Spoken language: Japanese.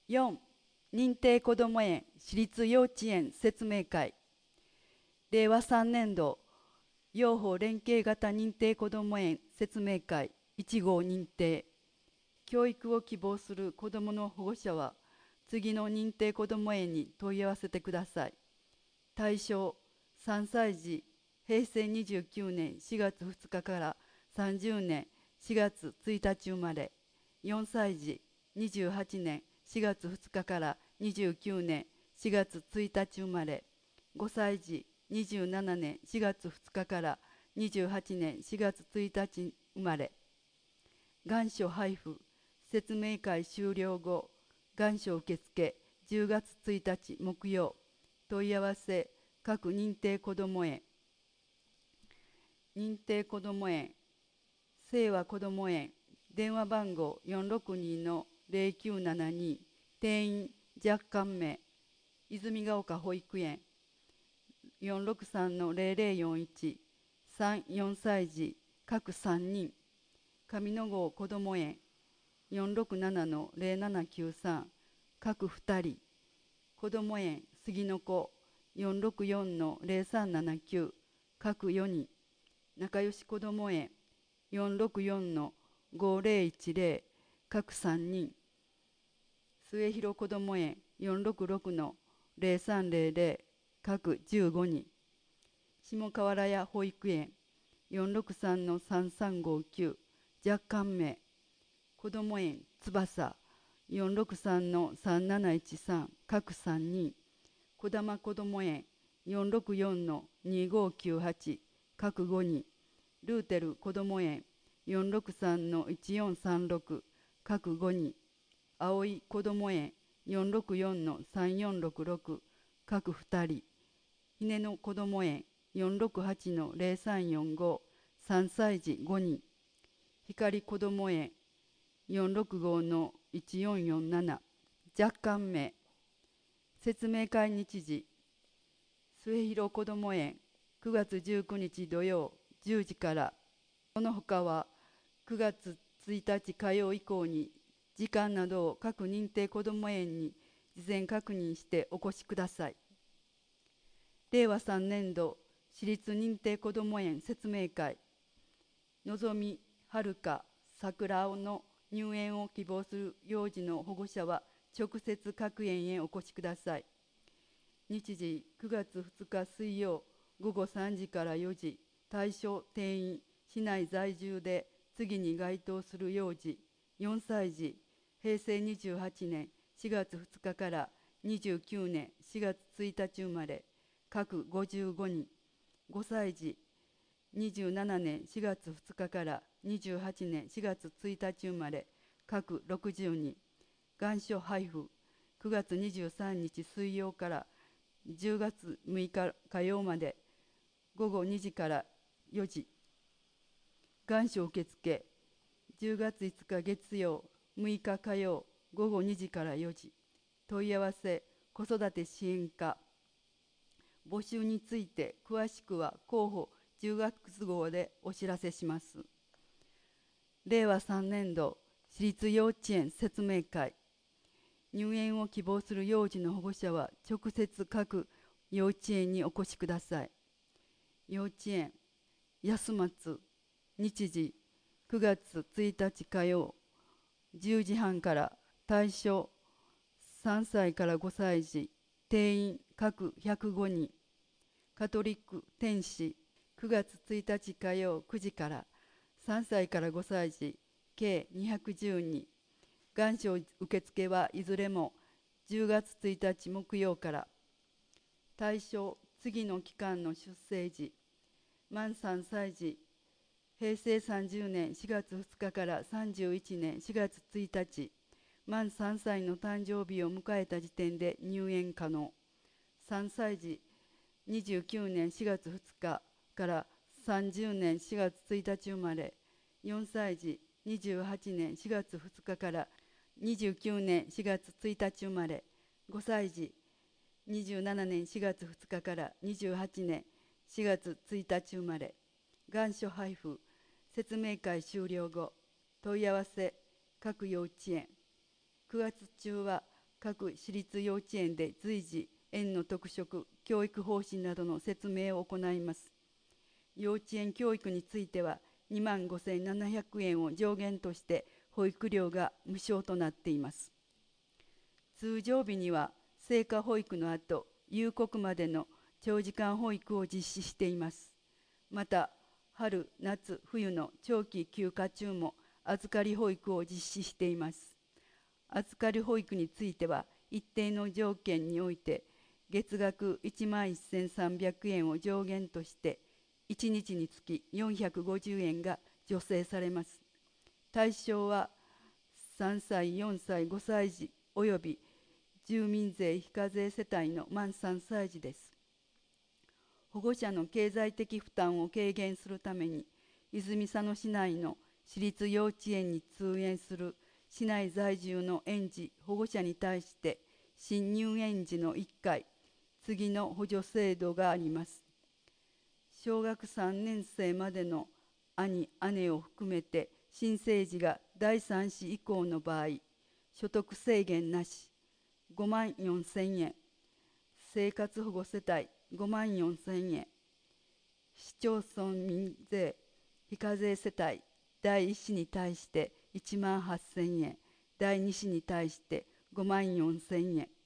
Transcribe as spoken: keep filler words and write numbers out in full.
よん、認定こども園私立幼稚園説明会。れいわさんねん度幼保連携型認定こども園説明会いち号認定。教育を希望する子どもの保護者は、次の認定こども園に問い合わせてください。対象、さんさい児、へいせいにじゅうきゅうねんしがつふつかからさんじゅうねんしがつついたち生まれ、よんさい児、にじゅうはちねんしがつふつかからにじゅうきゅうねんしがつついたち生まれ、ごさい児、にじゅうななねんしがつふつかからにじゅうはちねんしがつついたち生まれ。願書配布、説明会終了後、願書受付じゅうがつついたち木曜。問い合わせ各認定こども園。認定こども園清和こども園電話番号 よんろくにのぜろきゅうななに。定員若干名。泉ヶ丘保育園 よんろくさんのぜろぜろよんいち。さん、よんさい児各さんにん。上野郷こども園 よんろくななのぜろななきゅうさん。各ふたり。こども園杉の子 よんろくよんのぜろさんななきゅう。各よにん。仲良しこども園 よんろくよんのごぜろいちぜろ。各さんにん。末広こども園 よんろくろくのぜろさんぜろぜろ。各じゅうごにん。下河原屋保育園 よんろくさんのさんさんごきゅう。若干名。こども園翼 よんろくさんのさんなないちさん。各さんにん。こだまこども園 よんろくよんのにごきゅうはち。各ごにん。ルーテルこども園 よんろくさんのいちよんさんろく。各ごにん。青いこども園 よんろくよんのさんよんろくろく。各ふたり。ひねのこども園 よんろくはちのぜろさんよんご。さんさい児ごにん。光こども園 よんろくごのいちよんよんなな。若干名。説明会日時。末広こども園くがつじゅうくにち土曜じゅうじから。その他はくがつついたち火曜以降に時間などを各認定こども園に事前確認してお越しください。れいわさんねん度私立認定こども園説明会。のぞみ、はるか、さくらおの入園を希望する幼児の保護者は直接各園へお越しください。日時くがつふつか水曜ごごさんじからよじ。対象定員市内在住で次に該当する幼児よんさい児へいせいにじゅうはちねんしがつふつかからにじゅうきゅうねんしがつついたち生まれ各ごじゅうごにん。ごさい児にじゅうななねんしがつふつかからにじゅうはちねんしがつついたち生まれ各ろくじゅうにん。願書配布くがつにじゅうさんにち水曜からじゅうがつむいか火曜までごごにじからよじ。願書受付じゅうがついつか月曜むいか火曜ごごにじからよじ。問い合わせ子育て支援課。募集について詳しくは広報じゅうがつ号でお知らせします。れいわさんねん度私立幼稚園説明会。入園を希望する幼児の保護者は直接各幼稚園にお越しください。幼稚園安松。日時くがつついたち火曜じゅうじはんから。対象さんさいからごさい児。定員各ひゃくごにん。カトリック天使くがつついたち火曜くじから。さんさいからごさい児計にひゃくじゅうにん。願書受付はいずれもじゅうがつついたち木曜から。対象次の期間の出生時満さんさい児へいせいさんじゅうねんしがつふつかからさんじゅういちねんしがつついたち。満さんさいの誕生日を迎えた時点で入園可能。さんさい児にじゅうきゅうねんしがつふつかからさんじゅうねんしがつついたち生まれ。よんさい児にじゅうはちねんしがつふつかからにじゅうきゅうねんしがつついたち生まれ。ごさい児にじゅうななねんしがつふつかからにじゅうはちねんしがつついたち生まれ。願書配布説明会終了後問い合わせ各幼稚園。くがつ中は各私立幼稚園で随時、園の特色、教育方針などの説明を行います。幼稚園教育については、にまんごせんななひゃくえんを上限として保育料が無償となっています。通常日には成果保育の後、夕刻までの長時間保育を実施しています。また、春、夏、冬の長期休暇中も預かり保育を実施しています。預かり保育については、一定の条件において、月額いちまんせんさんびゃくえんを上限として、いちにちにつきよんひゃくごじゅうえんが助成されます。対象はさんさい、よんさい、ごさい児および住民税非課税世帯の満さんさい児です。保護者の経済的負担を軽減するために、泉佐野市内の私立幼稚園に通園する市内在住の園児、保護者に対して、新入園児のいっかい、次の補助制度があります。小学さんねん生までの兄、姉を含めて新生児がだいさん子以降の場合、所得制限なし、ごまんよんせんえん、生活保護世帯ごまんよんせんえん、市町村民税非課税世帯だいいっ子に対していちまんはっせんえん、だいに子に対してごまんよんせんえん、